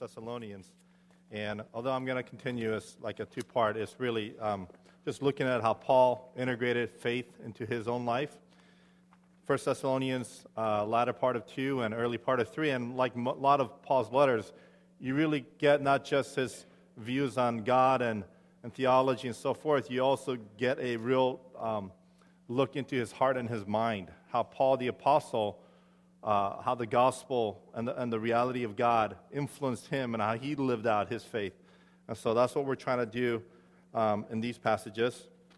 Thessalonians. And although I'm going to continue as like a two-part, it's really just looking at how Paul integrated faith into his own life. 1 Thessalonians, latter part of 2 and early part of 3, and like a lot of Paul's letters, you really get not just his views on God and theology and so forth, you also get a real look into his heart and his mind, how Paul the Apostle, how the gospel and the reality of God influenced him and how he lived out his faith. And so that's what we're trying to do in these passages.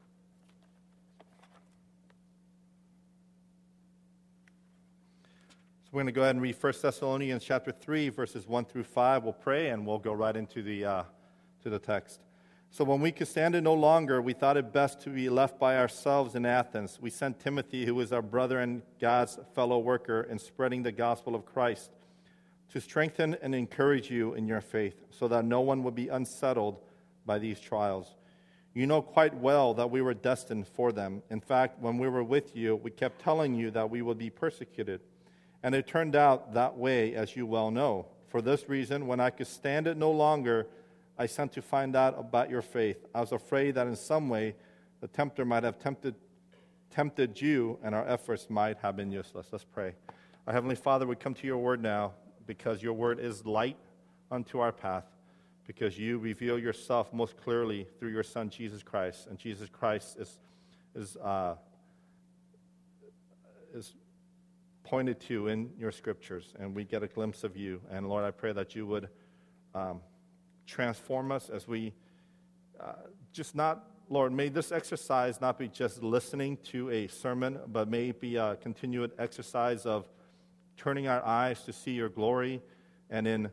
So we're going to go ahead and read 1 Thessalonians chapter 3, verses 1 through 5. We'll pray and we'll go right into the text. So when we could stand it no longer, we thought it best to be left by ourselves in Athens. We sent Timothy, who is our brother and God's fellow worker in spreading the gospel of Christ, to strengthen and encourage you in your faith, so that no one would be unsettled by these trials. You know quite well that we were destined for them. In fact, when we were with you, we kept telling you that we would be persecuted. And it turned out that way, as you well know. For this reason, when I could stand it no longer, I sent to find out about your faith. I was afraid that in some way the tempter might have tempted you, and our efforts might have been useless. Let's pray. Our Heavenly Father, we come to your word now because your word is light unto our path, because you reveal yourself most clearly through your Son, Jesus Christ. And Jesus Christ is pointed to in your scriptures, and we get a glimpse of you. And Lord, I pray that you would transform us as we Lord, may this exercise not be just listening to a sermon, but may it be a continued exercise of turning our eyes to see your glory and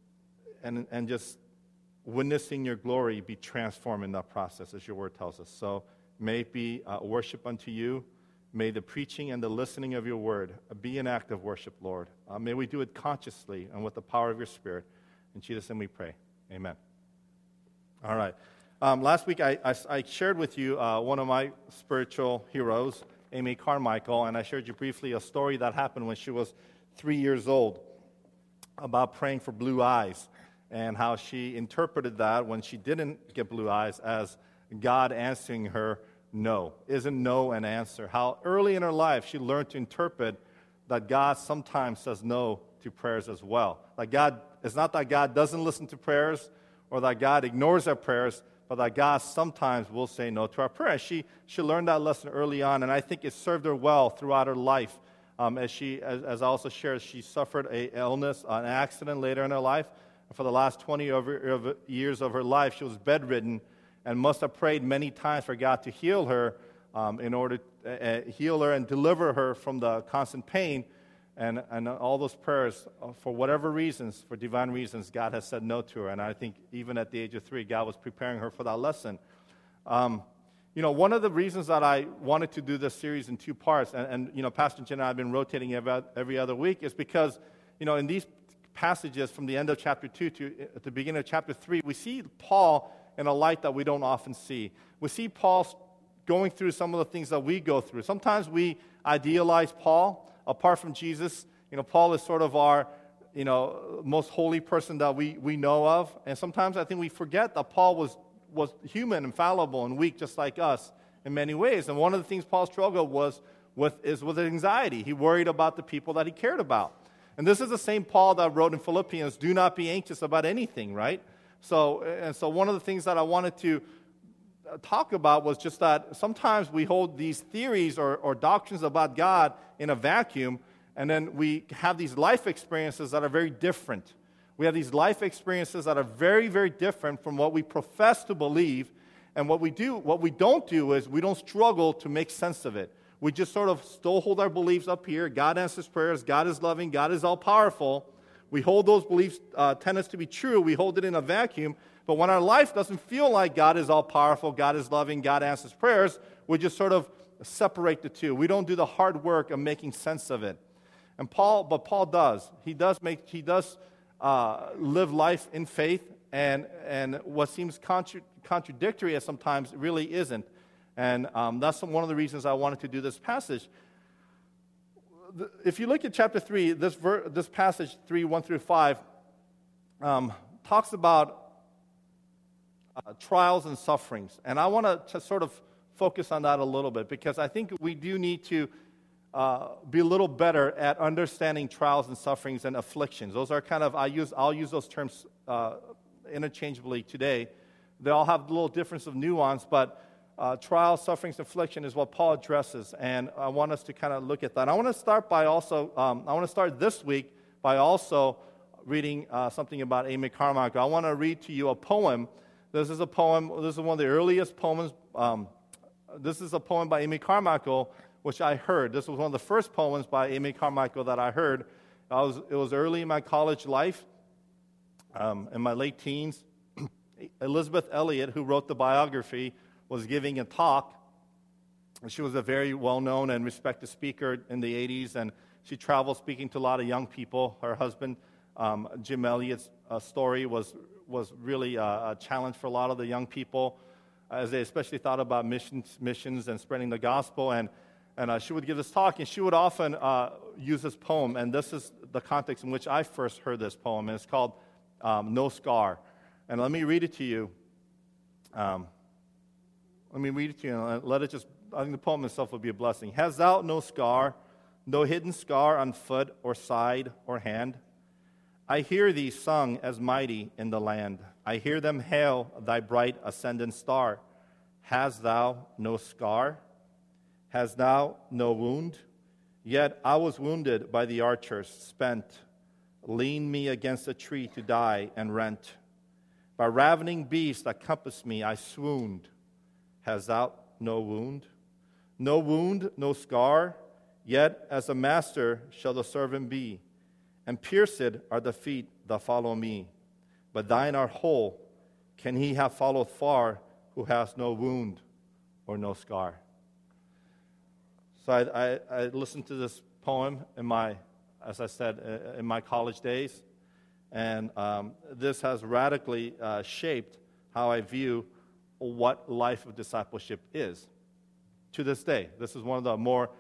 just witnessing your glory be transformed in that process, as your word tells us. So may it be worship unto you. May the preaching and the listening of your word be an act of worship, Lord. May we do it consciously and with the power of your Spirit. In Jesus' name we pray. Amen. All right. Last week I shared with you one of my spiritual heroes, Amy Carmichael, and I shared you briefly a story that happened when she was 3 years old about praying for blue eyes and how she interpreted that when she didn't get blue eyes as God answering her no. Isn't no an answer? How early in her life she learned to interpret that God sometimes says no to prayers as well. It's not that God doesn't listen to prayers or that God ignores our prayers, but that God sometimes will say no to our prayers. She learned that lesson early on, and I think it served her well throughout her life. As I also shared, she suffered an illness, an accident later in her life. For the last 20 years of her life, she was bedridden and must have prayed many times for God to heal her in order to heal her and deliver her from the constant pain. And all those prayers, for whatever reasons, for divine reasons, God has said no to her. And I think even at the age of 3, God was preparing her for that lesson. One of the reasons that I wanted to do this series in 2 parts, and Pastor Jen and I have been rotating every other week, is because, in these passages from the end of chapter 2 to at the beginning of chapter 3, we see Paul in a light that we don't often see. We see Paul going through some of the things that we go through. Sometimes we idealize Paul. Apart from Jesus, Paul is sort of our, most holy person that we know of. And sometimes I think we forget that Paul was human and fallible and weak just like us in many ways. And one of the things Paul struggled is with anxiety. He worried about the people that he cared about. And this is the same Paul that wrote in Philippians, do not be anxious about anything, right? So one of the things that I wanted to talk about was just that sometimes we hold these theories or doctrines about God in a vacuum, and then we have these life experiences that are very different. We have these life experiences that are very, very different from what we profess to believe, and what we don't do is we don't struggle to make sense of it. We just sort of still hold our beliefs up here. God answers prayers. God is loving. God is all-powerful. We hold those beliefs, tenets to be true. We hold it in a vacuum. But when our life doesn't feel like God is all-powerful, God is loving, God answers prayers, we just sort of separate the two. We don't do the hard work of making sense of it. But Paul does. He does live life in faith, and what seems contradictory at sometimes really isn't. And that's one of the reasons I wanted to do this passage. If you look at chapter 3, this passage 3, 1 through 5, talks about trials and sufferings. And I want to sort of focus on that a little bit because I think we do need to be a little better at understanding trials and sufferings and afflictions. Those are kind of, I'll use those terms interchangeably today. They all have a little difference of nuance, but trials, sufferings, affliction is what Paul addresses, and I want us to kind of look at that. I want to start this week by also reading something about Amy Carmichael. I want to read to you a poem. This is one of the earliest poems. This is a poem by Amy Carmichael, which I heard. This was one of the first poems by Amy Carmichael that I heard. It was early in my college life, in my late teens. Elizabeth Elliot, who wrote the biography, was giving a talk. She was a very well-known and respected speaker in the 80s, and she traveled speaking to a lot of young people. Her husband, Jim Elliot's story was really a challenge for a lot of the young people as they especially thought about missions and spreading the gospel. And she would give this talk, and she would often use this poem, and this is the context in which I first heard this poem, and it's called No Scar. And let me read it to you. And let it just, I think the poem itself will be a blessing. Hast thou no scar, no hidden scar on foot or side or hand? I hear thee sung as mighty in the land. I hear them hail thy bright ascendant star. Hast thou no scar? Hast thou no wound? Yet I was wounded by the archers, spent, leaned me against a tree to die and rent. By ravening beasts that compassed me, I swooned. Hast thou no wound? No wound, no scar, yet as a master shall the servant be. And pierced are the feet that follow me. But thine are whole. Can he have followed far who has no wound or no scar? So I listened to this poem in my college days. And this has radically shaped how I view what life of discipleship is to this day. This is one of the more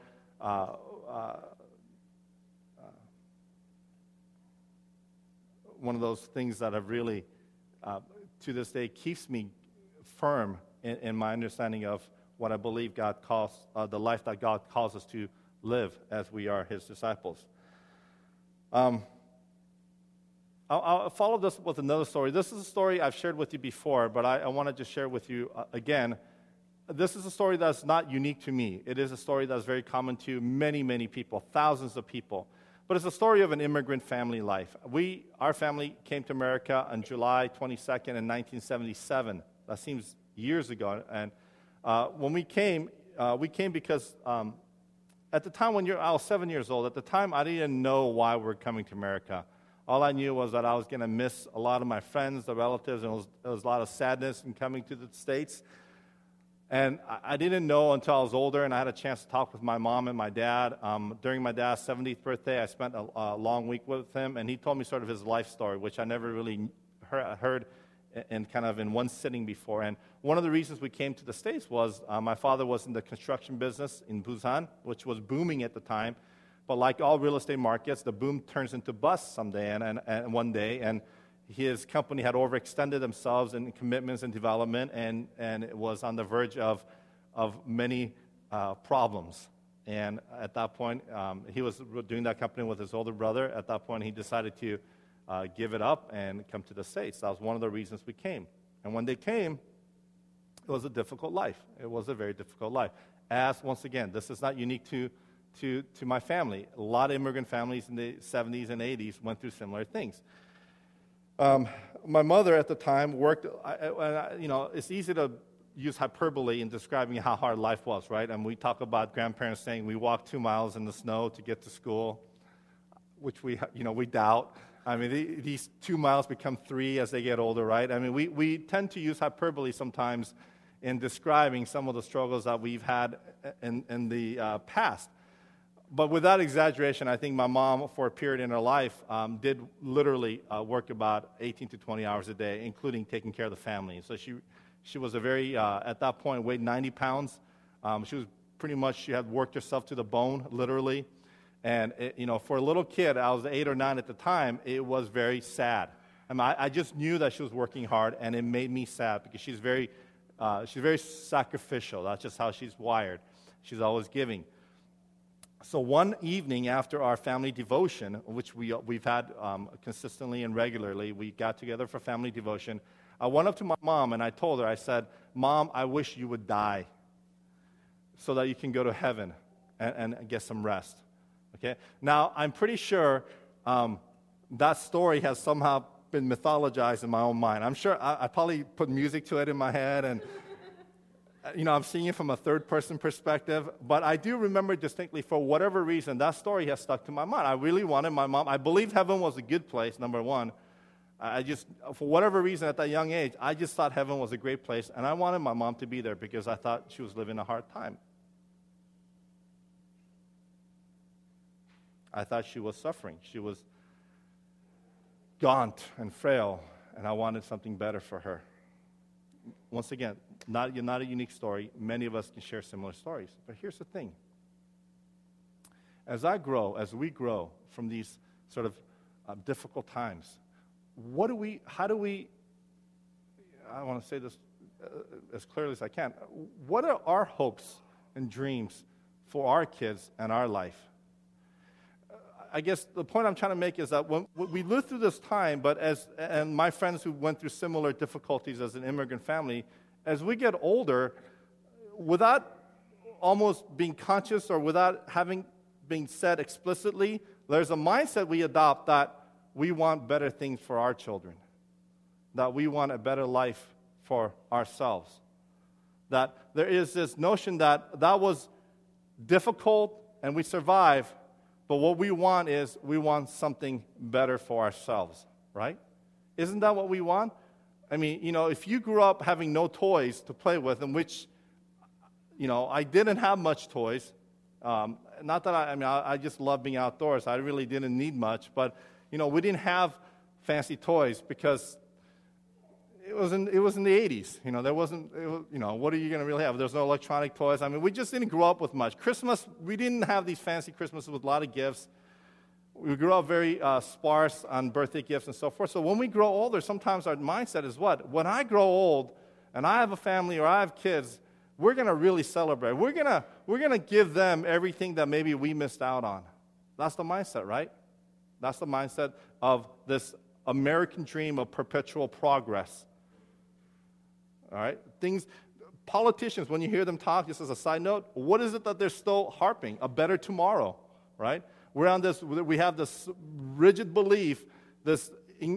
one of those things that have really, to this day, keeps me firm in my understanding of what I believe God calls, the life that God calls us to live as we are His disciples. I'll follow this with another story. This is a story I've shared with you before, but I want to just share with you again. This is a story that's not unique to me. It is a story that's very common to many, many people, thousands of people. But it's a story of an immigrant family life. Our family came to America on July 22nd in 1977. That seems years ago. And when we came because at the time I was 7 years old. At the time, I didn't know why we were coming to America. All I knew was that I was going to miss a lot of my friends, the relatives, and there was a lot of sadness in coming to the States. And I didn't know until I was older, and I had a chance to talk with my mom and my dad. During my dad's 70th birthday, I spent a long week with him, and he told me sort of his life story, which I never really heard in one sitting before. And one of the reasons we came to the States was my father was in the construction business in Busan, which was booming at the time. But like all real estate markets, the boom turns into bust someday and one day. And his company had overextended themselves in commitments and development, and it was on the verge of many problems. And at that point, he was doing that company with his older brother. At that point, he decided to give it up and come to the States. That was one of the reasons we came. And when they came, it was a difficult life. It was a very difficult life. Once again, this is not unique to my family. A lot of immigrant families in the 70s and 80s went through similar things. My mother at the time worked, it's easy to use hyperbole in describing how hard life was, right? And we talk about grandparents saying we walked 2 miles in the snow to get to school, which we doubt. I mean, these 2 miles become 3 as they get older, right? I mean, we tend to use hyperbole sometimes in describing some of the struggles that we've had in the past. But without exaggeration, I think my mom, for a period in her life, did literally work about 18 to 20 hours a day, including taking care of the family. So she was at that point, weighed 90 pounds. She had worked herself to the bone, literally. And, for a little kid, I was 8 or 9 at the time, it was very sad. I just knew that she was working hard, and it made me sad because she's very sacrificial. That's just how she's wired. She's always giving. So one evening after our family devotion, which we've had consistently and regularly, we got together for family devotion. I went up to my mom and I told her, I said, "Mom, I wish you would die so that you can go to heaven and get some rest." Okay. Now I'm pretty sure that story has somehow been mythologized in my own mind. I'm sure I probably put music to it in my head, and I'm seeing it from a third-person perspective. But I do remember distinctly, for whatever reason, that story has stuck to my mind. I really wanted my mom. I believed heaven was a good place. Number one, for whatever reason, at that young age, I just thought heaven was a great place, and I wanted my mom to be there because I thought she was living a hard time. I thought she was suffering. She was gaunt and frail, and I wanted something better for her. Once again, not a unique story. Many of us can share similar stories. But here's the thing. As we grow from these sort of difficult times, I want to say this as clearly as I can, what are our hopes and dreams for our kids and our life? I guess the point I'm trying to make is that when we live through this time, and my friends who went through similar difficulties as an immigrant family, as we get older, without almost being conscious or without having been said explicitly, there's a mindset we adopt that we want better things for our children, that we want a better life for ourselves, that there is this notion that was difficult and we survive. But what we want is something better for ourselves, right? Isn't that what we want? I mean, if you grew up having no toys to play with, in which, I didn't have much toys. Not that I just love being outdoors. I really didn't need much. But, we didn't have fancy toys because it was in the 80s. There wasn't, what are you going to really have? There's no electronic toys. I mean, we just didn't grow up with much. Christmas, we didn't have these fancy Christmases with a lot of gifts. We grew up very sparse on birthday gifts and so forth. So when we grow older, sometimes our mindset is what? When I grow old and I have a family or I have kids, we're going to really celebrate. We're going to give them everything that maybe we missed out on. That's the mindset, right? That's the mindset of this American dream of perpetual progress. All right? Politicians, when you hear them talk, just as a side note, what is it that they're still harping? A better tomorrow, right? We have this rigid belief, this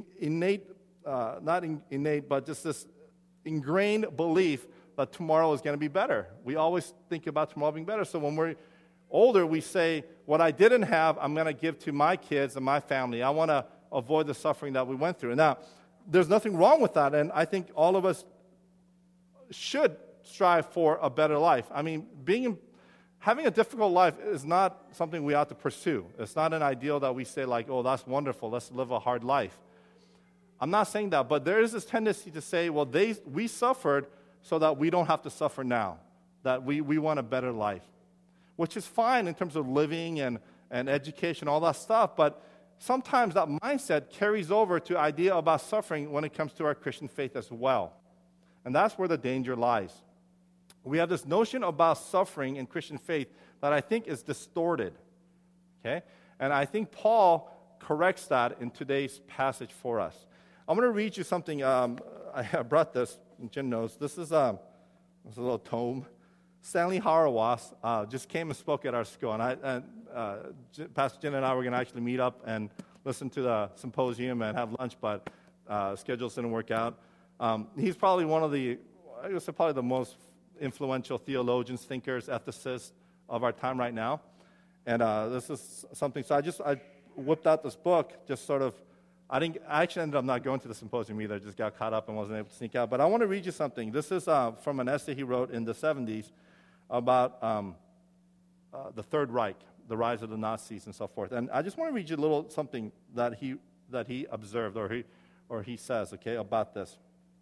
not innate, but just this ingrained belief that tomorrow is going to be better. We always think about tomorrow being better. So when we're older, we say, what I didn't have, I'm going to give to my kids and my family. I want to avoid the suffering that we went through. Now, there's nothing wrong with that, and I think all of us should strive for a better life. I mean, having a difficult life is not something we ought to pursue. It's not an ideal that we say like, oh, that's wonderful, let's live a hard life. I'm not saying that, but there is this tendency to say, well, we suffered so that we don't have to suffer now, that we want a better life, which is fine in terms of living and education, all that stuff, but sometimes that mindset carries over to idea about suffering when it comes to our Christian faith as well. And that's where the danger lies. We have this notion about suffering in Christian faith that I think is distorted. Okay? And I think Paul corrects that in today's passage for us. I'm going to read you something. I brought this, Jen knows. This is a little tome. Stanley Hauerwas just came and spoke at our school. And Pastor Jen and I were going to actually meet up and listen to the symposium and have lunch, but schedules didn't work out. He's probably probably the most influential theologians, thinkers, ethicists of our time right now. And this is something, so I whipped out this book, just sort of, I actually ended up not going to the symposium either, I just got caught up and wasn't able to sneak out. But I want to read you something. This is from an essay he wrote in the 70s about the Third Reich, the rise of the Nazis and so forth. And I just want to read you a little something that he observed, or he says, okay, about this.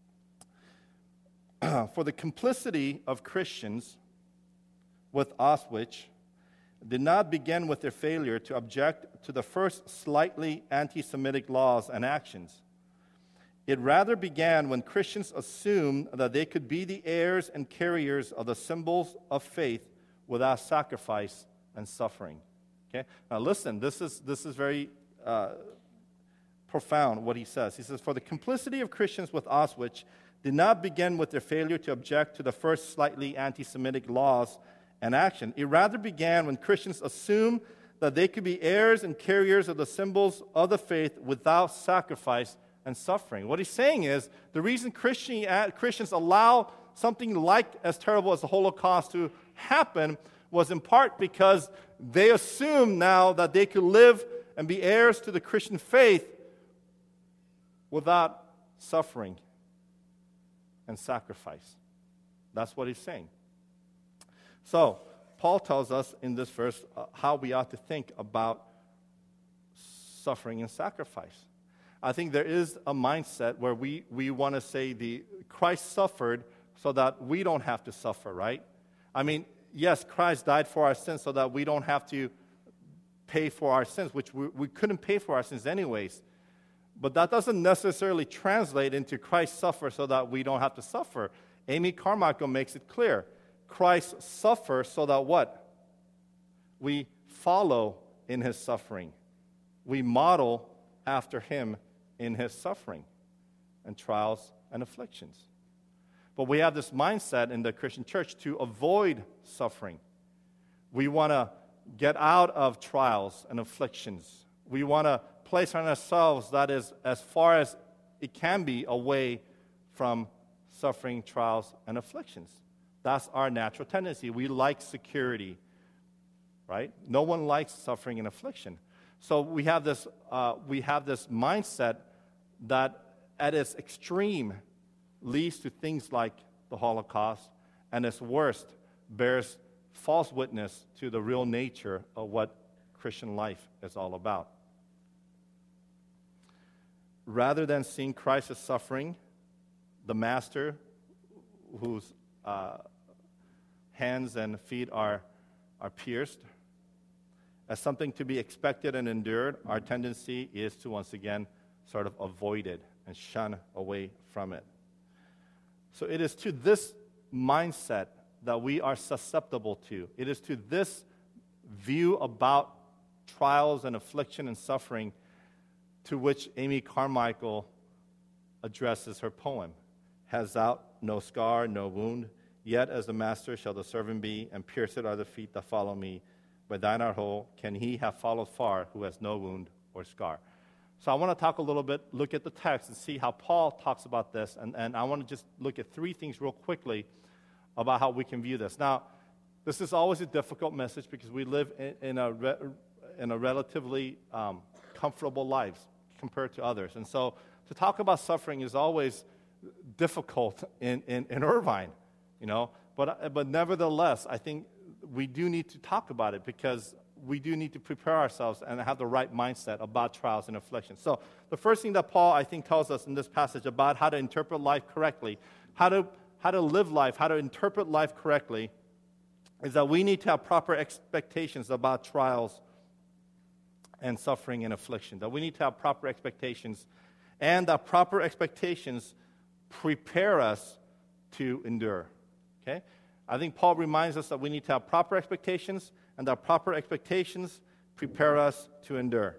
For the complicity of Christians with Auschwitz did not begin with their failure to object to the first slightly anti-Semitic laws and actions. It rather began when Christians assumed that they could be the heirs and carriers of the symbols of faith without sacrifice and suffering. Okay? Now listen, this is very profound what he says. He says, for the complicity of Christians with Auschwitz did not begin with their failure to object to the first slightly anti-Semitic laws and action. It rather began when Christians assumed that they could be heirs and carriers of the symbols of the faith without sacrifice and suffering. What he's saying is, the reason Christians allow something like as terrible as the Holocaust to happen was in part because they assume now that they could live and be heirs to the Christian faith without suffering and sacrifice. That's what he's saying. So, Paul tells us in this verse how we ought to think about suffering and sacrifice. I think there is a mindset where we want to say Christ suffered so that we don't have to suffer, right? I mean, yes, Christ died for our sins so that we don't have to pay for our sins, which we couldn't pay for our sins anyways. But that doesn't necessarily translate into Christ suffer so that we don't have to suffer. Amy Carmichael makes it clear. Christ suffers so that what? We follow in his suffering. We model after him in his suffering and trials and afflictions. But we have this mindset in the Christian church to avoid suffering. We want to get out of trials and afflictions. We want to place on ourselves that is as far as it can be away from suffering, trials, and afflictions. That's our natural tendency. We like security, right? No one likes suffering and affliction. So we have this mindset that at its extreme leads to things like the Holocaust, and its worst bears false witness to the real nature of what Christian life is all about. Rather than seeing Christ as suffering, the master whose hands and feet are pierced, as something to be expected and endured, our tendency is to once again sort of avoid it and shun away from it. So it is to this mindset that we are susceptible to. It is to this view about trials and affliction and suffering to which Amy Carmichael addresses her poem. Has thou no scar, no wound? Yet as the master shall the servant be, and pierced are the feet that follow me. By thine art whole, can he have followed far who has no wound or scar? So I want to talk a little bit, look at the text and see how Paul talks about this. And I want to just look at three things real quickly about how we can view this. Now, this is always a difficult message because we live in a relatively comfortable lives compared to others. And so to talk about suffering is always difficult in Irvine, you know. But nevertheless, I think we do need to talk about it because we do need to prepare ourselves and have the right mindset about trials and afflictions. So the first thing that Paul, I think, tells us in this passage about how to interpret life correctly, how to live life, how to interpret life correctly, is that we need to have proper expectations about trials and suffering and affliction. That we need to have proper expectations, and that proper expectations prepare us to endure. Okay? I think Paul reminds us that we need to have proper expectations, and that proper expectations prepare us to endure.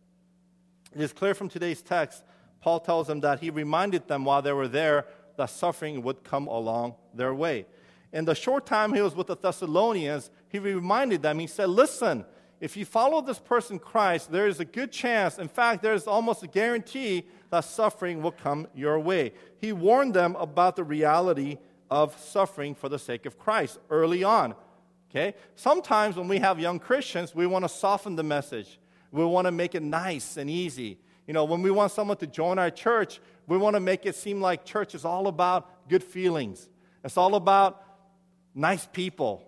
It is clear from today's text, Paul tells them that he reminded them while they were there that suffering would come along their way. In the short time he was with the Thessalonians, he reminded them, he said, listen, if you follow this person Christ, there is a good chance, in fact, there is almost a guarantee that suffering will come your way. He warned them about the reality of suffering for the sake of Christ early on. Okay? Sometimes when we have young Christians, we want to soften the message. We want to make it nice and easy. You know, when we want someone to join our church, we want to make it seem like church is all about good feelings. It's all about nice people.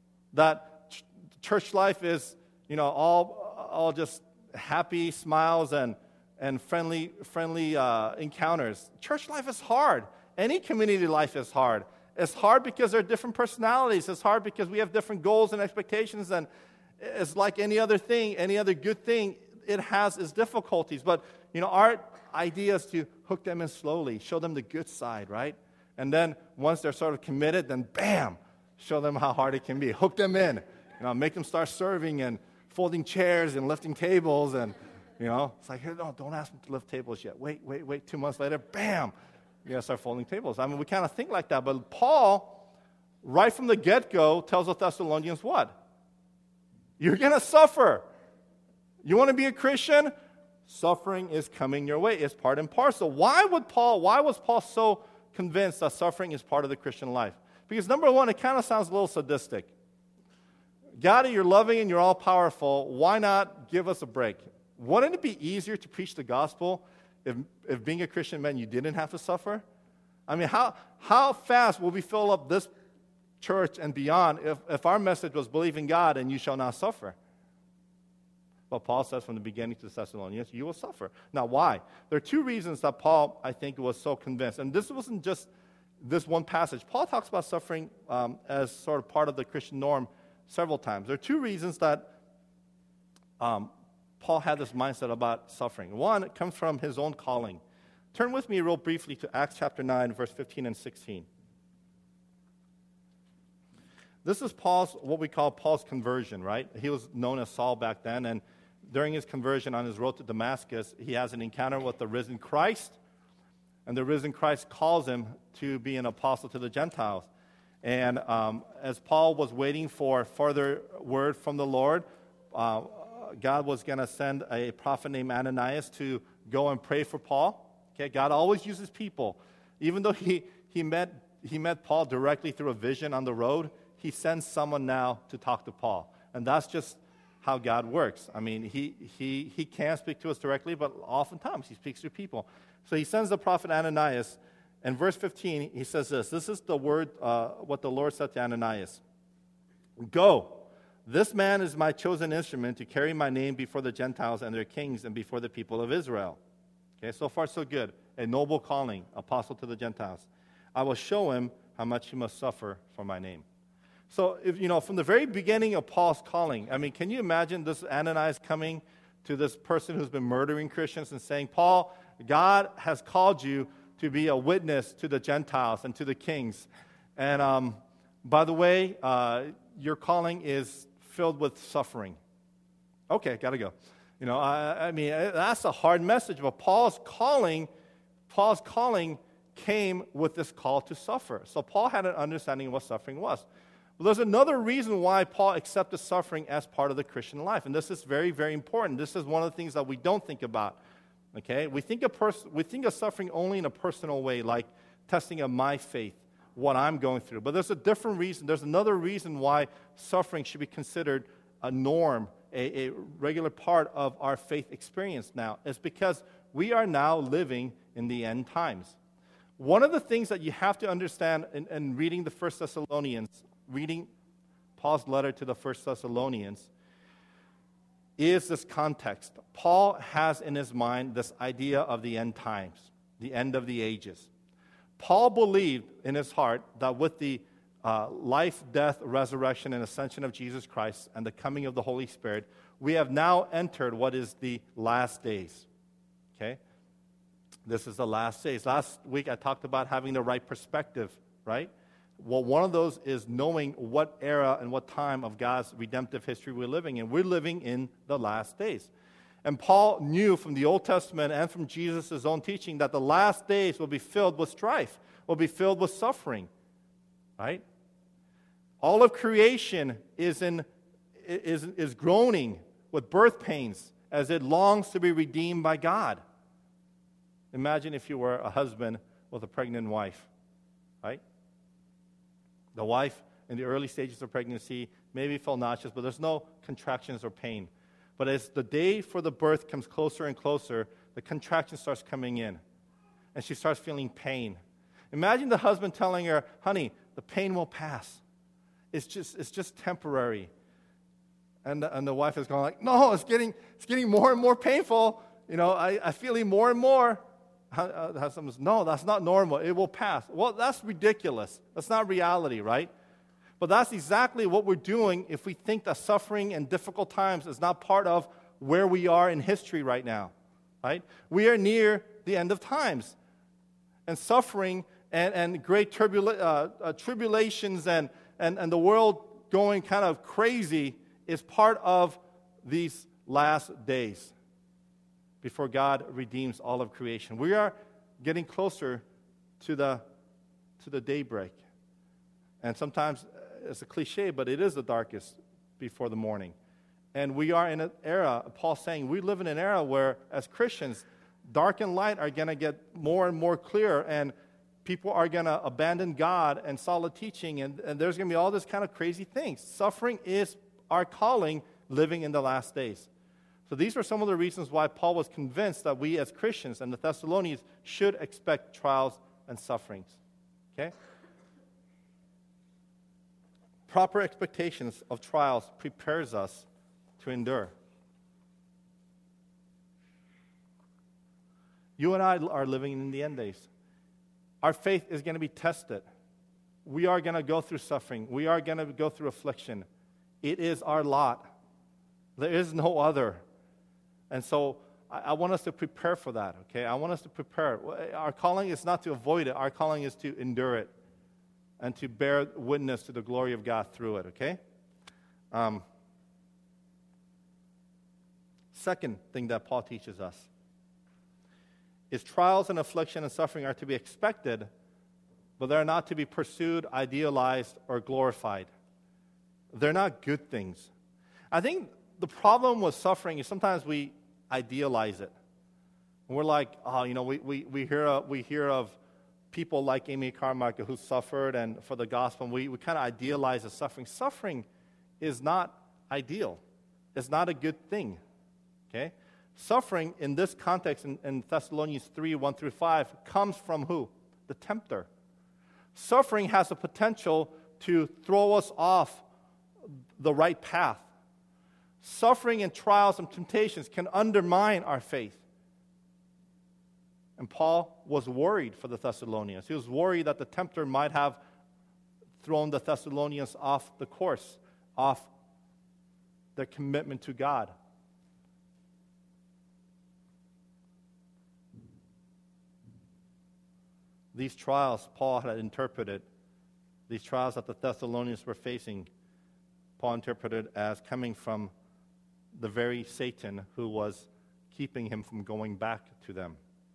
That church life is, you know, all just happy smiles and friendly encounters. Church life is hard. Any community life is hard. It's hard because there are different personalities. It's hard because we have different goals and expectations, and it's like any other thing, any other good thing, it has its difficulties. But, you know, idea is to hook them in slowly, show them the good side, right? And then once they're sort of committed, then bam, show them how hard it can be. Hook them in, make them start serving and folding chairs and lifting tables. And, it's like, hey, no, don't ask them to lift tables yet. Wait. 2 months later, bam, you start folding tables. I mean, we kind of think like that. But Paul, right from the get-go, tells the Thessalonians what? You're going to suffer. You want to be a Christian? Suffering is coming your way. It's part and parcel. Why was Paul so convinced that suffering is part of the Christian life? Because number one, it kind of sounds a little sadistic. God, you're loving and you're all powerful. Why not give us a break? Wouldn't it be easier to preach the gospel if being a Christian meant you didn't have to suffer? I mean, how fast will we fill up this church and beyond if our message was believe in God and you shall not suffer? But Paul says from the beginning to the Thessalonians, you will suffer. Now, why? There are two reasons that Paul, I think, was so convinced. And this wasn't just this one passage. Paul talks about suffering as sort of part of the Christian norm several times. There are two reasons that Paul had this mindset about suffering. One, it comes from his own calling. Turn with me real briefly to Acts chapter 9, verse 15 and 16. This is what we call Paul's conversion, right? He was known as Saul back then, and during his conversion on his road to Damascus, he has an encounter with the risen Christ, and the risen Christ calls him to be an apostle to the Gentiles. And as Paul was waiting for further word from the Lord, God was going to send a prophet named Ananias to go and pray for Paul. Okay, God always uses people. Even though he met Paul directly through a vision on the road, he sends someone now to talk to Paul. And that's just how God works. I mean, he can speak to us directly, but oftentimes he speaks to people. So he sends the prophet Ananias. And verse 15, he says this. This is the word, what the Lord said to Ananias. Go. This man is my chosen instrument to carry my name before the Gentiles and their kings and before the people of Israel. Okay, so far so good. A noble calling, apostle to the Gentiles. I will show him how much he must suffer for my name. So, from the very beginning of Paul's calling, I mean, can you imagine this Ananias coming to this person who's been murdering Christians and saying, Paul, God has called you to be a witness to the Gentiles and to the kings. And by the way, your calling is filled with suffering. Okay, got to go. I mean, that's a hard message, but Paul's calling came with this call to suffer. So Paul had an understanding of what suffering was. But there's another reason why Paul accepted suffering as part of the Christian life, and this is very, very important. This is one of the things that we don't think about. Okay, we think of suffering only in a personal way, like testing of my faith, what I'm going through. But there's a different reason. There's another reason why suffering should be considered a norm, a regular part of our faith experience now. It's because we are now living in the end times. One of the things that you have to understand in reading the First Thessalonians, reading Paul's letter to the First Thessalonians, is this context. Paul has in his mind this idea of the end times, the end of the ages. Paul believed in his heart that with the life, death, resurrection, and ascension of Jesus Christ and the coming of the Holy Spirit, we have now entered what is the last days. Okay? This is the last days. Last week I talked about having the right perspective, right? Well, one of those is knowing what era and what time of God's redemptive history we're living in. We're living in the last days. And Paul knew from the Old Testament and from Jesus' own teaching that the last days will be filled with strife, will be filled with suffering, right? All of creation is groaning with birth pains as it longs to be redeemed by God. Imagine if you were a husband with a pregnant wife, right? The wife, in the early stages of pregnancy, maybe felt nauseous, but there's no contractions or pain. But as the day for the birth comes closer and closer, the contraction starts coming in, and she starts feeling pain. Imagine the husband telling her, honey, the pain will pass. It's just temporary. And the wife is going like, no, it's getting more and more painful. I feel it more and more. The husband says, no, that's not normal. It will pass. Well, that's ridiculous. That's not reality, right? But that's exactly what we're doing if we think that suffering and difficult times is not part of where we are in history right now, right? We are near the end of times. And suffering and great tribulations and the world going kind of crazy is part of these last days before God redeems all of creation. We are getting closer to the daybreak. And sometimes it's a cliche, but it is the darkest before the morning. And we are in an era, Paul's saying, we live in an era where, as Christians, dark and light are going to get more and more clear, and people are going to abandon God and solid teaching, and there's going to be all this kind of crazy things. Suffering is our calling, living in the last days. So these are some of the reasons why Paul was convinced that we as Christians and the Thessalonians should expect trials and sufferings. Okay? Proper expectations of trials prepares us to endure. You and I are living in the end days. Our faith is going to be tested. We are going to go through suffering. We are going to go through affliction. It is our lot. There is no other. And so I want us to prepare for that, okay? I want us to prepare. Our calling is not to avoid it. Our calling is to endure it and to bear witness to the glory of God through it, okay? Second thing that Paul teaches us is trials and affliction and suffering are to be expected, but they're not to be pursued, idealized, or glorified. They're not good things. I think the problem with suffering is sometimes we idealize it. And we're like, oh, you know, we hear of people like Amy Carmichael who suffered and for the gospel, and we kind of idealize the suffering. Suffering is not ideal. It's not a good thing. Okay? Suffering in this context in Thessalonians 3, 1 through 5 comes from who? The tempter. Suffering has the potential to throw us off the right path. Suffering and trials and temptations can undermine our faith. And Paul was worried for the Thessalonians. He was worried that the tempter might have thrown the Thessalonians off the course, off their commitment to God. These trials Paul had interpreted, these trials that the Thessalonians were facing, Paul interpreted as coming from the very Satan who was keeping him from going back to them.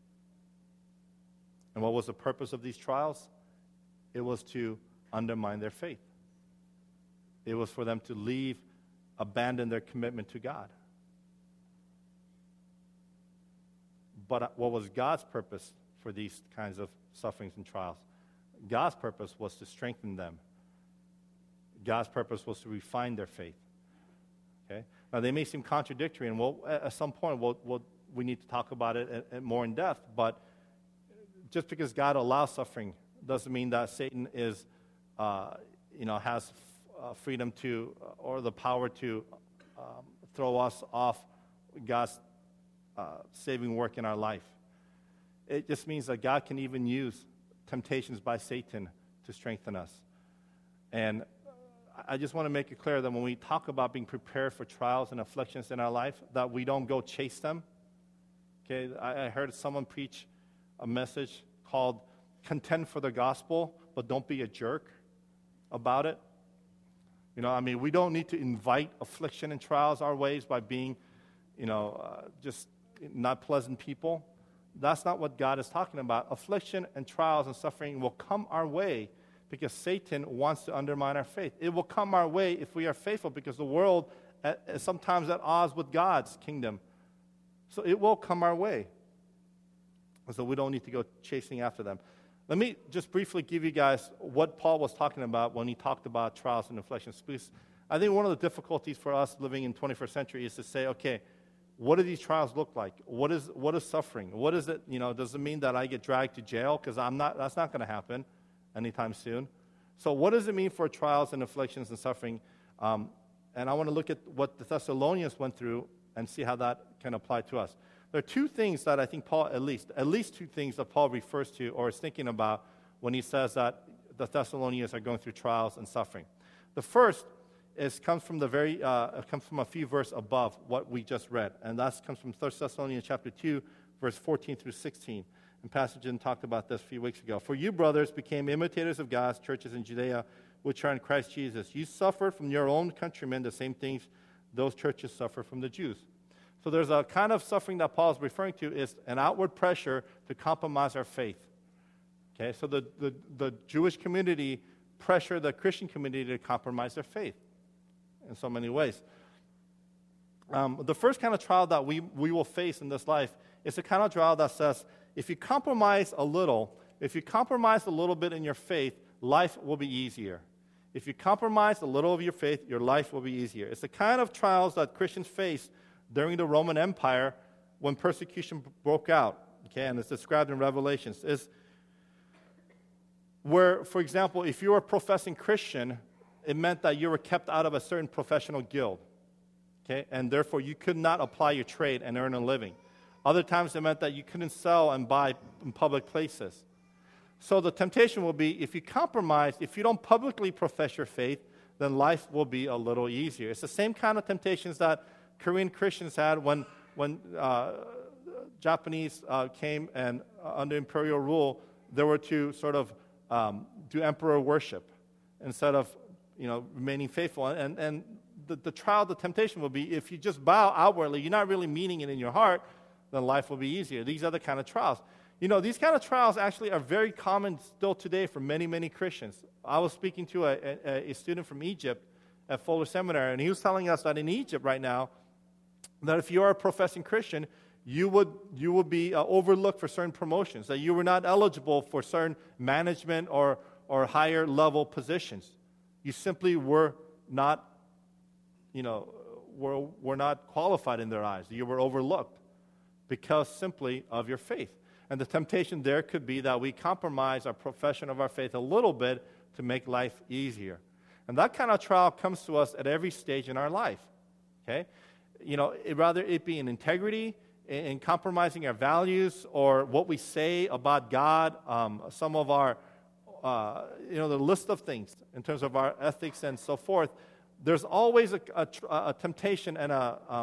And what was the purpose of these trials? It was to undermine their faith. It was for them to abandon their commitment to God. But what was God's purpose for these kinds of sufferings and trials? God's purpose was to strengthen them. God's purpose was to refine their faith. Okay? Now, they may seem contradictory, and at some point we need to talk about it more in depth, but just because God allows suffering doesn't mean that Satan has freedom to or the power to throw us off God's saving work in our life. It just means that God can even use temptations by Satan to strengthen us. And I just want to make it clear that when we talk about being prepared for trials and afflictions in our life, that we don't go chase them. Okay, I heard someone preach a message called "Contend for the Gospel, but don't be a jerk about it." You know, I mean, we don't need to invite affliction and trials our ways by being, just not pleasant people. That's not what God is talking about. Affliction and trials and suffering will come our way because Satan wants to undermine our faith. It will come our way if we are faithful because the world is sometimes at odds with God's kingdom. So it will come our way. So we don't need to go chasing after them. Let me just briefly give you guys what Paul was talking about when he talked about trials and afflictions. Because I think one of the difficulties for us living in 21st century is to say, okay, what do these trials look like? What is suffering? What is it? Does it mean that I get dragged to jail? Because that's not going to happen anytime soon. So what does it mean for trials and afflictions and suffering? And I want to look at what the Thessalonians went through and see how that can apply to us. There are two things that I think Paul, at least two things that Paul refers to or is thinking about when he says that the Thessalonians are going through trials and suffering. The first comes from a few verses above what we just read, and that comes from 1 Thessalonians chapter 2, verse 14 through 16. And Pastor Jim talked about this a few weeks ago. For you, brothers, became imitators of God's churches in Judea, which are in Christ Jesus. You suffered from your own countrymen the same things those churches suffer from the Jews. So there's a kind of suffering that Paul is referring to is an outward pressure to compromise our faith. Okay, so the Jewish community pressured the Christian community to compromise their faith in so many ways. The first kind of trial that we will face in this life is the kind of trial that says, if you compromise a little bit in your faith, life will be easier. If you compromise a little of your faith, your life will be easier. It's the kind of trials that Christians faced during the Roman Empire when persecution broke out. Okay, and it's described in Revelations. Is where, for example, if you were a professing Christian, it meant that you were kept out of a certain professional guild. Okay, and therefore you could not apply your trade and earn a living. Other times it meant that you couldn't sell and buy in public places. So the temptation will be, if you compromise, if you don't publicly profess your faith, then life will be a little easier. It's the same kind of temptations that Korean Christians had when Japanese came and under imperial rule, they were to sort of do emperor worship instead of remaining faithful. And the trial, the temptation will be, if you just bow outwardly, you're not really meaning it in your heart, then life will be easier. These are the kind of trials. These kind of trials actually are very common still today for many, many Christians. I was speaking to a student from Egypt at Fuller Seminary, and he was telling us that in Egypt right now, that if you are a professing Christian, you would be overlooked for certain promotions, that you were not eligible for certain management or higher level positions. You simply were not, were not qualified in their eyes. You were overlooked because simply of your faith. And the temptation there could be that we compromise our profession of our faith a little bit to make life easier. And that kind of trial comes to us at every stage in our life. Okay? Rather it be in integrity, in compromising our values, or what we say about God, some of our, the list of things in terms of our ethics and so forth. There's always a temptation and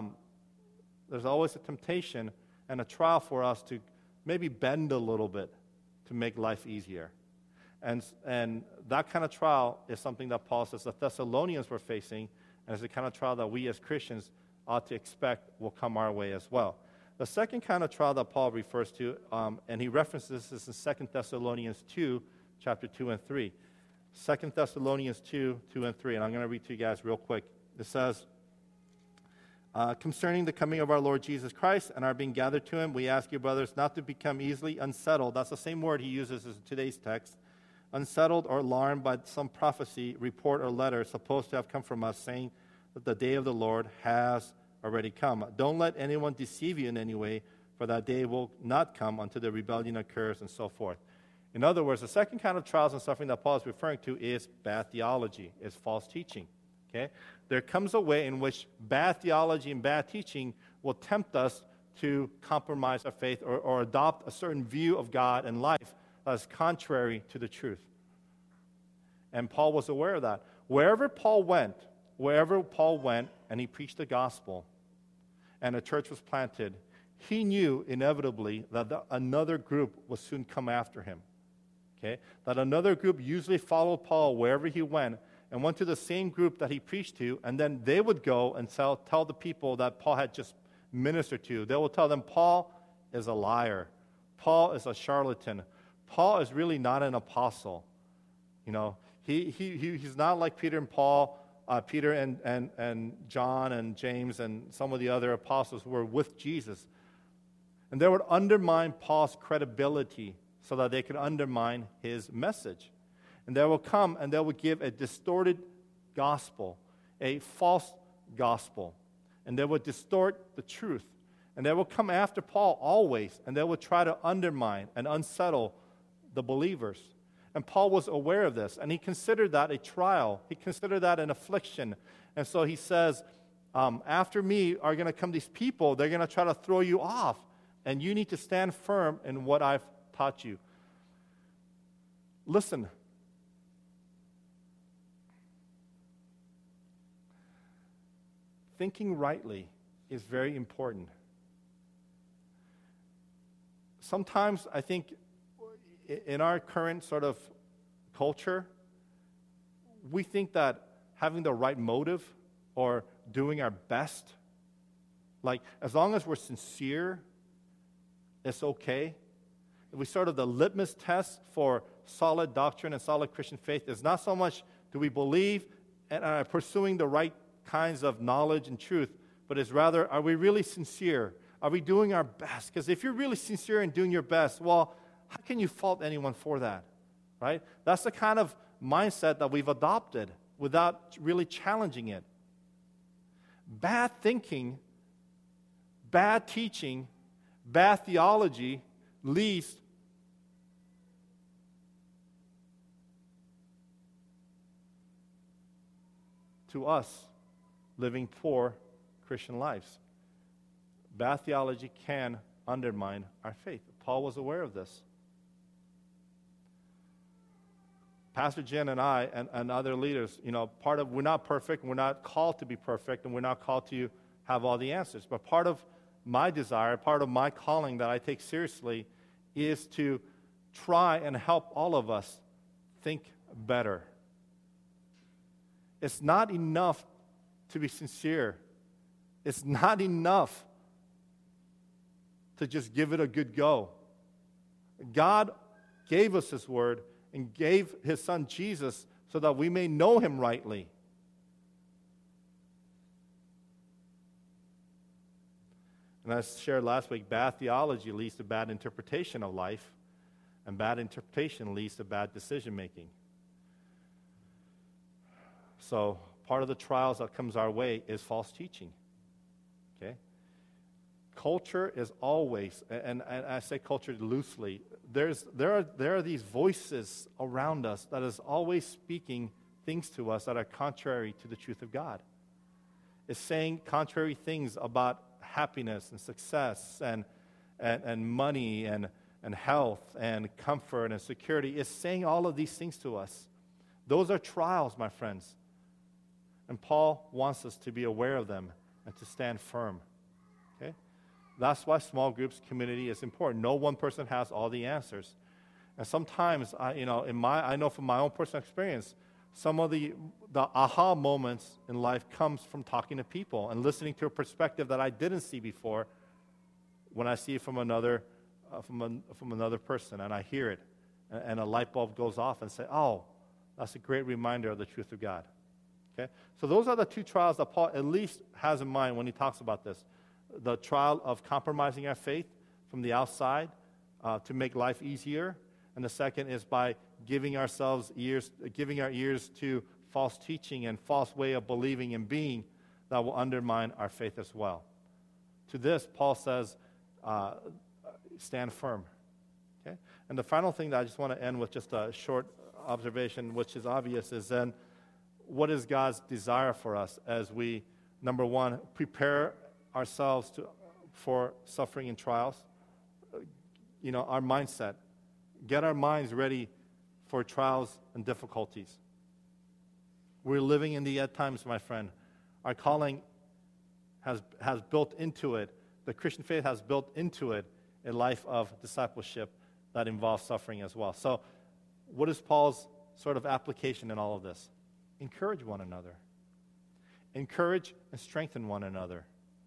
a trial for us to maybe bend a little bit to make life easier. And that kind of trial is something that Paul says the Thessalonians were facing, and it's the kind of trial that we as Christians ought to expect will come our way as well. The second kind of trial that Paul refers to, and he references this in 2 Thessalonians 2, chapter 2 and 3. 2 Thessalonians 2, 2 and 3, and I'm going to read to you guys real quick. It says, concerning the coming of our Lord Jesus Christ and our being gathered to him, we ask you, brothers, not to become easily unsettled. That's the same word he uses in today's text. Unsettled or alarmed by some prophecy, report, or letter supposed to have come from us, saying that the day of the Lord has already come. Don't let anyone deceive you in any way, for that day will not come until the rebellion occurs, and so forth. In other words, the second kind of trials and suffering that Paul is referring to is bad theology, is false teaching. Okay? There comes a way in which bad theology and bad teaching will tempt us to compromise our faith or adopt a certain view of God and life that is contrary to the truth. And Paul was aware of that. Wherever Paul went and he preached the gospel and a church was planted, he knew inevitably that another group would soon come after him. Okay? That another group usually followed Paul wherever he went and went to the same group that he preached to, and then they would go and tell the people that Paul had just ministered to. They will tell them, Paul is a liar. Paul is a charlatan. Paul is really not an apostle. He's not like Peter and Paul, Peter and John and James and some of the other apostles who were with Jesus. And they would undermine Paul's credibility so that they could undermine his message. And they will come and they will give a distorted gospel, a false gospel. And they will distort the truth. And they will come after Paul always, and they will try to undermine and unsettle the believers. And Paul was aware of this, and he considered that a trial. He considered that an affliction. And so he says, after me are going to come these people. They're going to try to throw you off, and you need to stand firm in what I've taught you. Listen. Thinking rightly is very important. sometimes I think in our current sort of culture, we think that having the right motive or doing our best, like as long as we're sincere, it's okay. We sort of the litmus test for solid doctrine and solid Christian faith is not so much do we believe and are pursuing the right kinds of knowledge and truth, but it's rather, are we really sincere? Are we doing our best? Because if you're really sincere in doing your best, well, how can you fault anyone for that, right? That's the kind of mindset that we've adopted without really challenging it. Bad thinking, bad teaching, bad theology leads to us living poor Christian lives. Bad theology can undermine our faith. Paul was aware of this. Pastor Jen and I and other leaders, we're not perfect, we're not called to be perfect, and we're not called to have all the answers. But part of my desire, part of my calling that I take seriously is to try and help all of us think better. It's not enough to be sincere. It's not enough to just give it a good go. God gave us His Word and gave His Son Jesus so that we may know Him rightly. And as I shared last week, bad theology leads to bad interpretation of life, and bad interpretation leads to bad decision making. So part of the trials that comes our way is false teaching. Okay? Culture is always, and I say culture loosely, there are these voices around us that is always speaking things to us that are contrary to the truth of God. It's saying contrary things about happiness and success and money and health and comfort and security. It's saying all of these things to us. Those are trials, my friends. And Paul wants us to be aware of them and to stand firm. Okay? That's why small groups, community is important. No one person has all the answers. And sometimes, I know from my own personal experience, some of the aha moments in life comes from talking to people and listening to a perspective that I didn't see before when I see it from another person and I hear it. And a light bulb goes off and say, oh, that's a great reminder of the truth of God. Okay? So those are the two trials that Paul at least has in mind when he talks about this. The trial of compromising our faith from the outside to make life easier. And the second is by giving our ears to false teaching and false way of believing and being that will undermine our faith as well. To this, Paul says, stand firm. Okay? And the final thing that I just want to end with just a short observation, which is obvious, is then what is God's desire for us as we, number one, prepare ourselves for suffering and trials? Our mindset. Get our minds ready for trials and difficulties. We're living in the end times, my friend. Our calling has built into it, the Christian faith has built into it a life of discipleship that involves suffering as well. So what is Paul's sort of application in all of this? Encourage one another. Encourage and strengthen one another.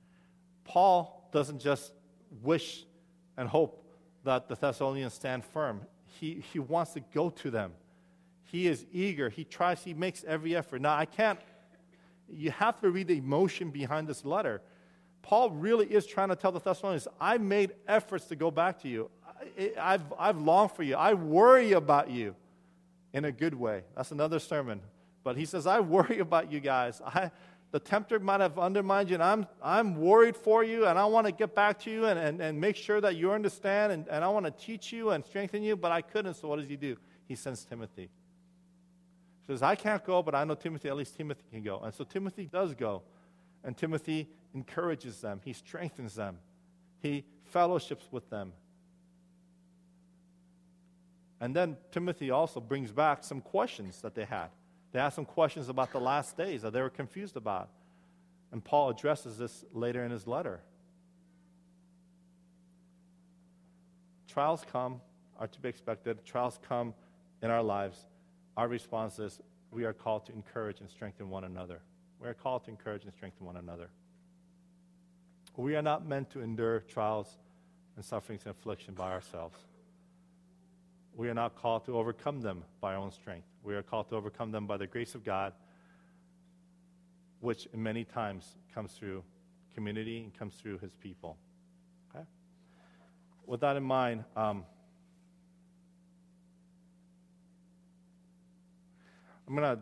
Paul doesn't just wish and hope that the Thessalonians stand firm. He wants to go to them. He is eager. He makes every effort. Now, you have to read the emotion behind this letter. Paul really is trying to tell the Thessalonians, I made efforts to go back to you. I've longed for you. I worry about you in a good way. That's another sermon. But he says, I worry about you guys. The tempter might have undermined you, and I'm worried for you, and I want to get back to you and make sure that you understand, and I want to teach you and strengthen you, but I couldn't, so what does he do? He sends Timothy. He says, I can't go, but I know Timothy, at least Timothy can go. And so Timothy does go, and Timothy encourages them. He strengthens them. He fellowships with them. And then Timothy also brings back some questions that they had. They asked some questions about the last days that they were confused about. And Paul addresses this later in his letter. trials are to be expected. Trials come in our lives. Our response is we are called to encourage and strengthen one another. We are called to encourage and strengthen one another. We are not meant to endure trials and sufferings and affliction by ourselves. We are not called to overcome them by our own strength. We are called to overcome them by the grace of God, which many times comes through community and comes through his people. Okay? With that in mind, I'm going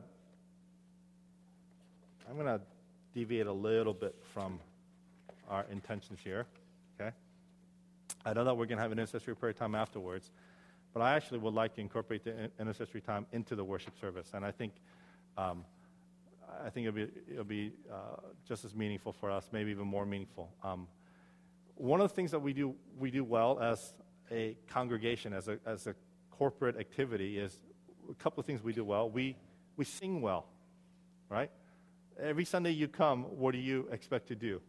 to deviate a little bit from our intentions here. Okay? I know that we're going to have an intercessory prayer time afterwards, but I actually would like to incorporate the intercessory time into the worship service, and I think it'll be just as meaningful for us, maybe even more meaningful. One of the things that we do well as a congregation, as a corporate activity, is a couple of things we do well. We sing well, right? Every Sunday you come, what do you expect to do?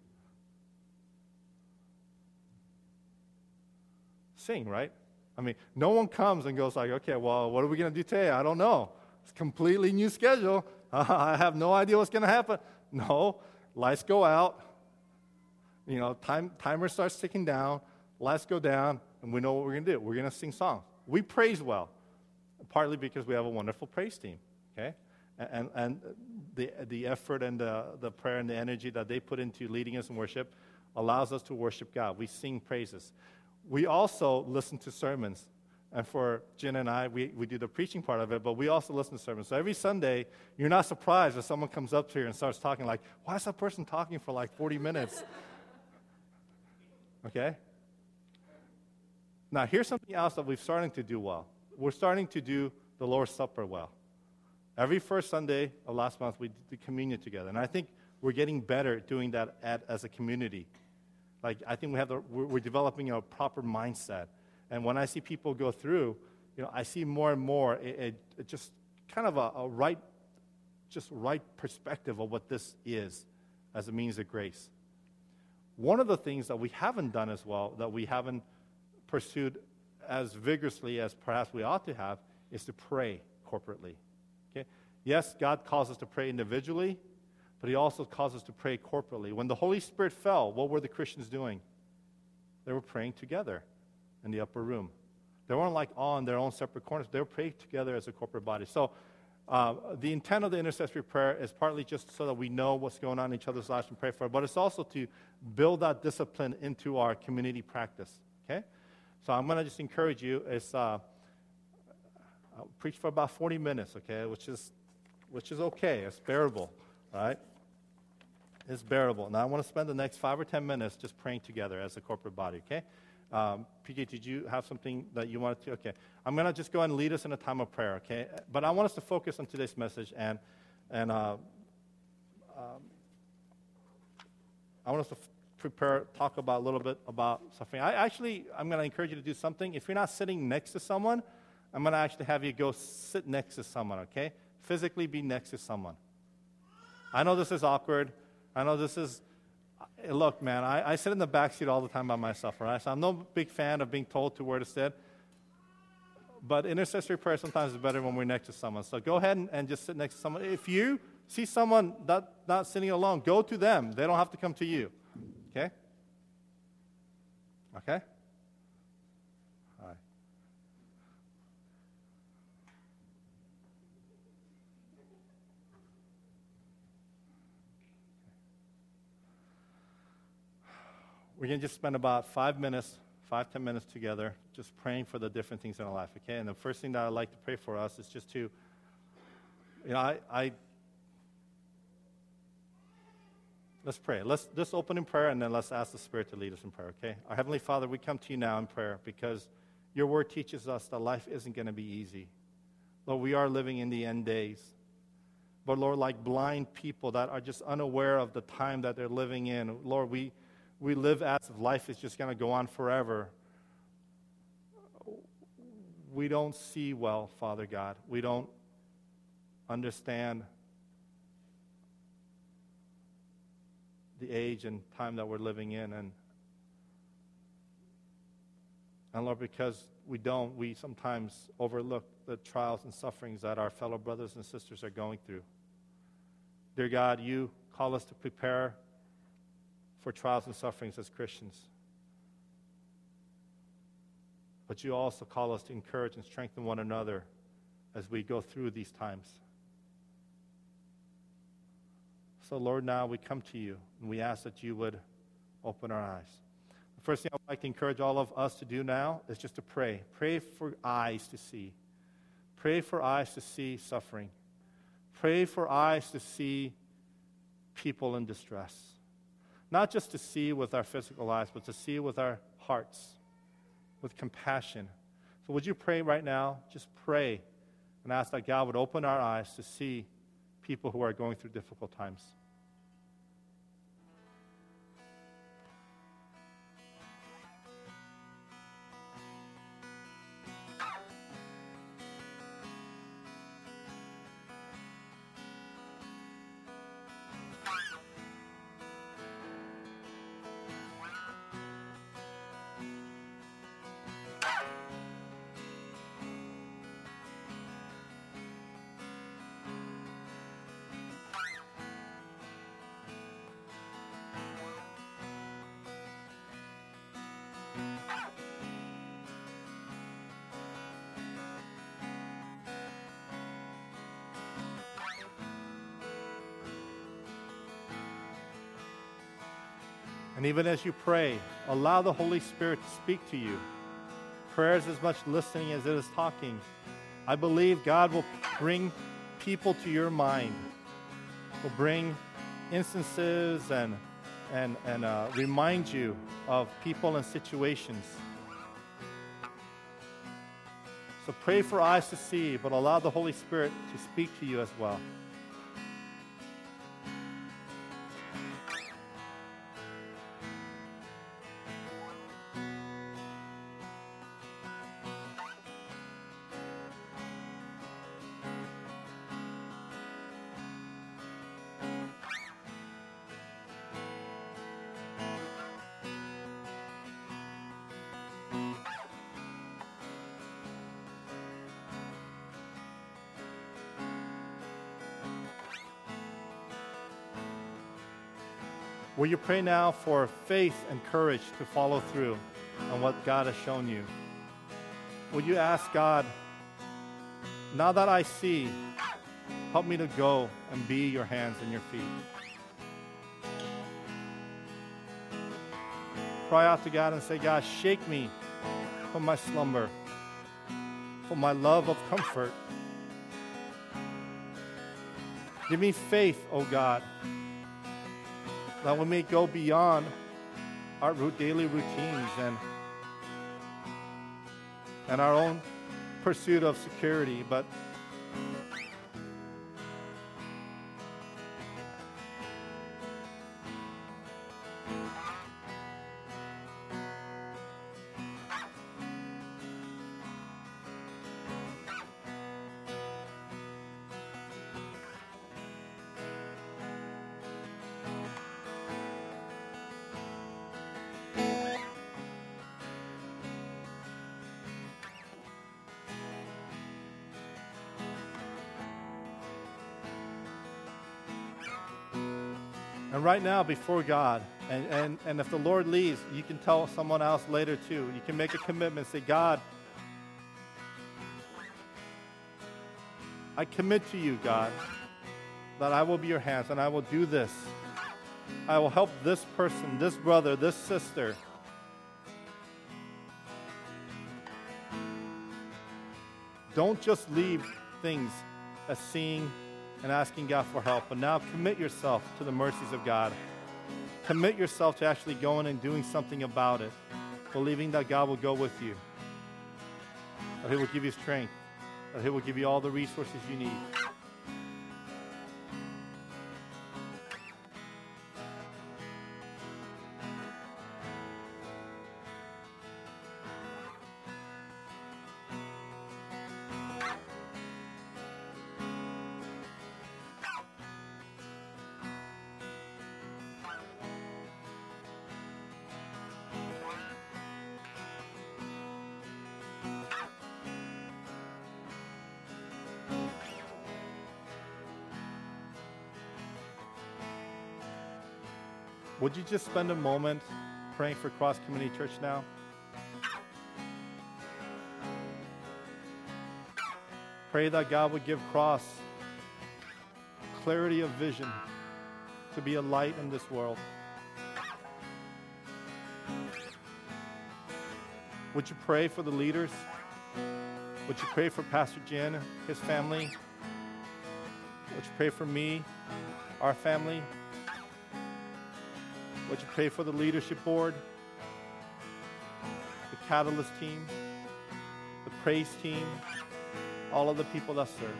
Sing, right? I mean, no one comes and goes like, okay, well, what are we going to do today? I don't know. It's a completely new schedule. I have no idea what's going to happen. No, lights go out. You know, timer starts ticking down. Lights go down, and we know what we're going to do. We're going to sing songs. We praise well, partly because we have a wonderful praise team, okay? And the effort and the prayer and the energy that they put into leading us in worship allows us to worship God. We sing praises. We also listen to sermons. And for Jen and I, we do the preaching part of it, but we also listen to sermons. So every Sunday, you're not surprised if someone comes up here and starts talking like, why is that person talking for like 40 minutes? Okay? Now, here's something else that we're starting to do well. We're starting to do the Lord's Supper well. Every first Sunday of last month, we did communion together. And I think we're getting better at doing that as a community. Like, I think we're developing a proper mindset. And when I see people go through, you know, I see more and more it just kind of a right perspective of what this is as a means of grace. One of the things that we haven't done as well, that we haven't pursued as vigorously as perhaps we ought to have, is to pray corporately. Okay? Yes, God calls us to pray individually, but he also calls us to pray corporately. When the Holy Spirit fell, what were the Christians doing? They were praying together in the upper room. They weren't like all in their own separate corners. They were praying together as a corporate body. So the intent of the intercessory prayer is partly just so that we know what's going on in each other's lives and pray for it, but it's also to build that discipline into our community practice, okay? So I'm going to just encourage you. I'll preach for about 40 minutes, okay, which is okay. It's bearable, right? It's bearable. Now I want to spend the next 5 or 10 minutes just praying together as a corporate body, okay? PJ, did you have something that you wanted to? Okay. I'm going to just go ahead and lead us in a time of prayer, okay? But I want us to focus on today's message, and I want us to talk about a little bit about suffering. I'm going to encourage you to do something. If you're not sitting next to someone, I'm going to actually have you go sit next to someone, okay? Physically be next to someone. I know this is awkward. I know this is... Look, man, I sit in the back seat all the time by myself, all right? So I'm no big fan of being told to where to sit. But intercessory prayer sometimes is better when we're next to someone. So go ahead and just sit next to someone. If you see someone not sitting alone, go to them. They don't have to come to you. Okay? Okay? All right. We're going to just spend about 5 minutes, 5-10 minutes together, just praying for the different things in our life, okay? And the first thing that I'd like to pray for us is just to, let's pray. Let's just open in prayer, and then let's ask the Spirit to lead us in prayer, okay? Our Heavenly Father, we come to you now in prayer because your word teaches us that life isn't going to be easy. Lord, we are living in the end days. But Lord, like blind people that are just unaware of the time that they're living in, Lord, we live as if life is just going to go on forever. We don't see well, Father God. We don't understand the age and time that we're living in. And Lord, because we don't, we sometimes overlook the trials and sufferings that our fellow brothers and sisters are going through. Dear God, you call us to prepare for trials and sufferings as Christians. But you also call us to encourage and strengthen one another as we go through these times. So, Lord, now we come to you, and we ask that you would open our eyes. The first thing I'd like to encourage all of us to do now is just to pray. Pray for eyes to see. Pray for eyes to see suffering. Pray for eyes to see people in distress. Not just to see with our physical eyes, but to see with our hearts, with compassion. So would you pray right now? Just pray and ask that God would open our eyes to see people who are going through difficult times. And even as you pray, allow the Holy Spirit to speak to you. Prayer is as much listening as it is talking. I believe God will bring people to your mind, will bring instances and remind you of people and situations. So pray for eyes to see, but allow the Holy Spirit to speak to you as well. Will you pray now for faith and courage to follow through on what God has shown you? Will you ask God, now that I see, help me to go and be your hands and your feet? Cry out to God and say, God, shake me from my slumber, from my love of comfort. Give me faith, O God, that we may go beyond our daily routines and our own pursuit of security, but and right now before God, and if the Lord leads, you can tell someone else later too. You can make a commitment, say, God, I commit to you, God, that I will be your hands and I will do this. I will help this person, this brother, this sister. Don't just leave things as seeing and asking God for help, but now commit yourself to the mercies of God. Commit yourself to actually going and doing something about it, believing that God will go with you, that He will give you strength, that He will give you all the resources you need. Would you just spend a moment praying for Cross Community Church now? Pray that God would give Cross clarity of vision to be a light in this world. Would you pray for the leaders? Would you pray for Pastor Jin, his family? Would you pray for me, our family? Would you pray for the leadership board, the Catalyst team, the praise team, all of the people that serve?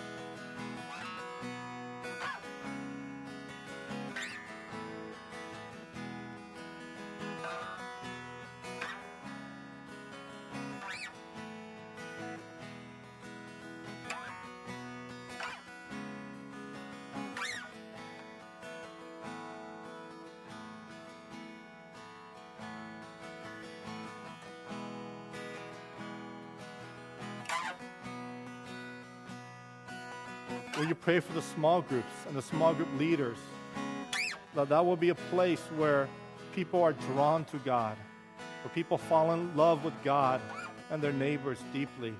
Will you pray for the small groups and the small group leaders? That will be a place where people are drawn to God, where people fall in love with God and their neighbors deeply.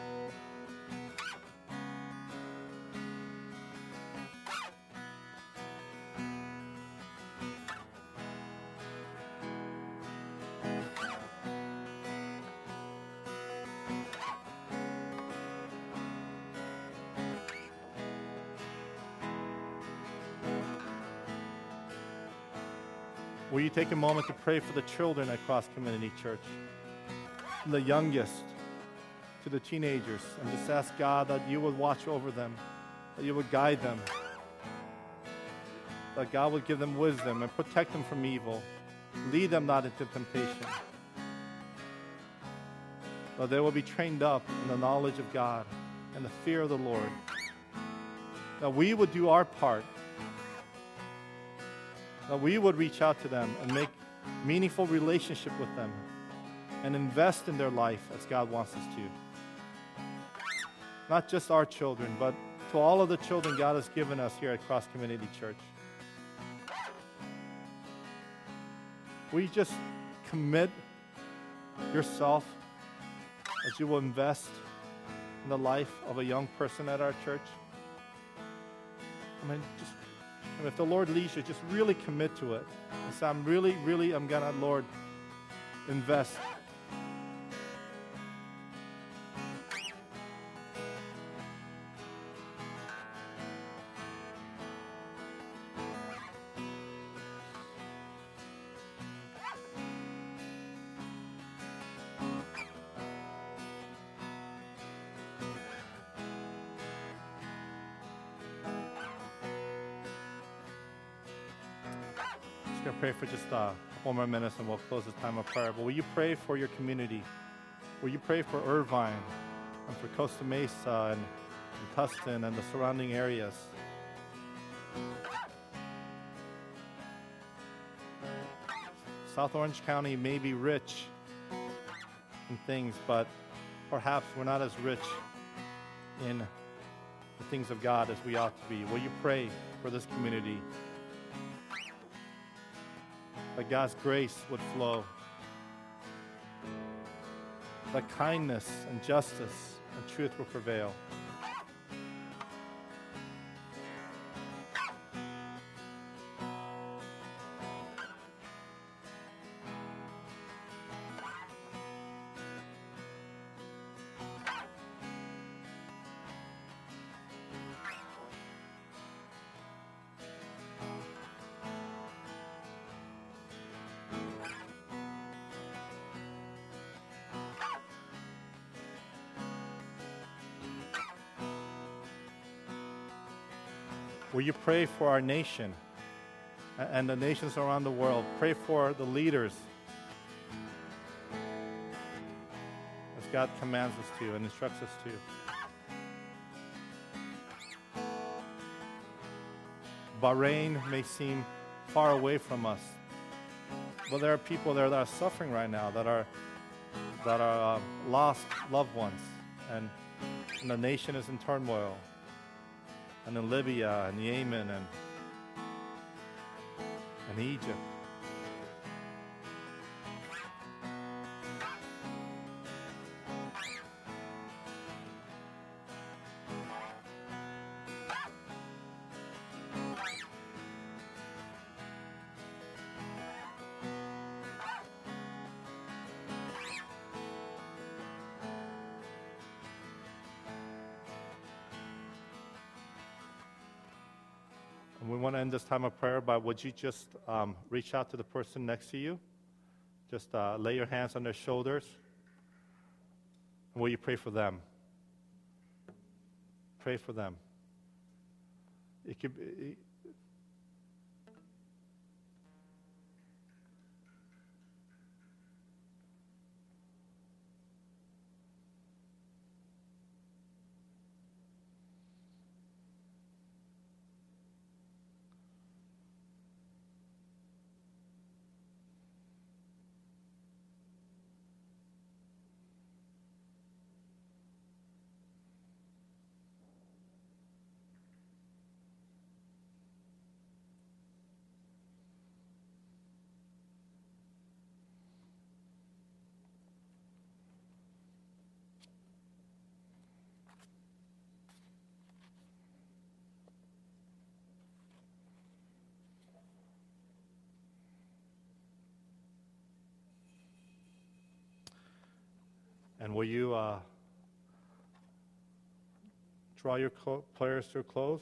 Will you take a moment to pray for the children at Cross Community Church? From the youngest to the teenagers, and just ask God that you would watch over them, that you would guide them, that God would give them wisdom and protect them from evil, lead them not into temptation, that they will be trained up in the knowledge of God and the fear of the Lord, that we would do our part, that we would reach out to them and make meaningful relationship with them and invest in their life as God wants us to. Not just our children, but to all of the children God has given us here at Cross Community Church. Will you just commit yourself as you will invest in the life of a young person at our church? And if the Lord leads you, just really commit to it. And say, I'm going to, Lord, invest. Going to pray for just a couple more minutes and we'll close this time of prayer. But will you pray for your community? Will you pray for Irvine and for Costa Mesa and Tustin and the surrounding areas? South Orange County may be rich in things, but perhaps we're not as rich in the things of God as we ought to be. Will you pray for this community? That God's grace would flow, that kindness and justice and truth will prevail. Will you pray for our nation and the nations around the world? Pray for the leaders as God commands us to and instructs us to. Bahrain may seem far away from us, but there are people there that are suffering right now, that are lost loved ones, and the nation is in turmoil. And in Libya and Yemen and in Egypt. And we want to end this time of prayer by, would you just reach out to the person next to you? Just lay your hands on their shoulders. And will you pray for them? Pray for them. It could be, and will you draw your prayers to a close?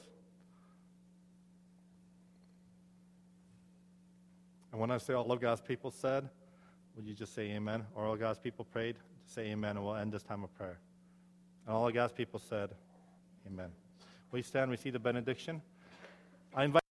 And when I say all of God's people said, would you just say amen? Or all of God's people prayed? Just say amen, and we'll end this time of prayer. And all of God's people said, amen. Will you stand and receive the benediction? I invite